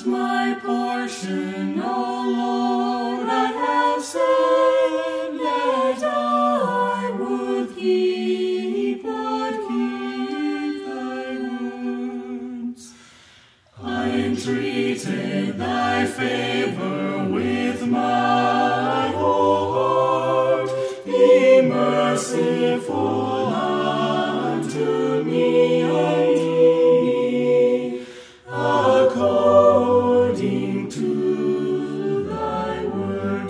my portion, O Lord, I have said that I would keep thy words. I entreated thy favor with my whole heart. Be merciful unto me, according to thy word,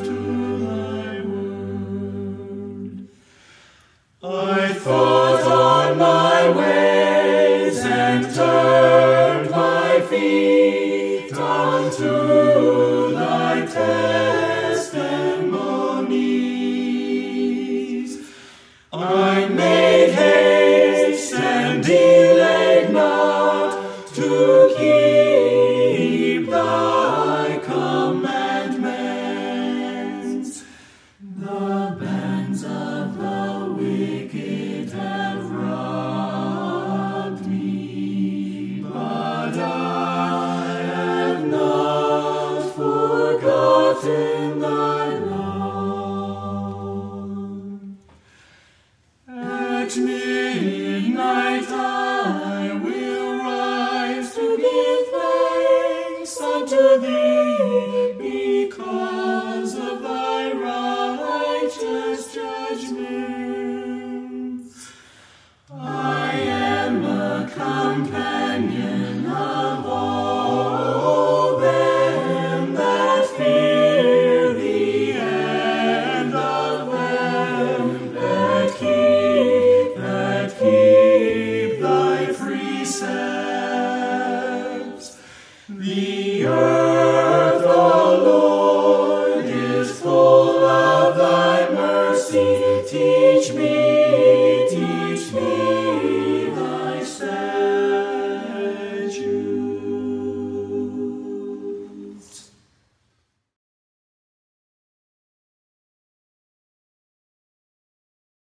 I thought on my ways and turned my feet unto thy testimonies. I made haste and delayed not to keep thy commandments. The bands of the wicked have robbed me, but I have not forgotten thy law. At midnight I will rise to give thanks unto thee because of thy righteous judgments. I am a companion of all them that fear thee, and of them that keep thy precepts. The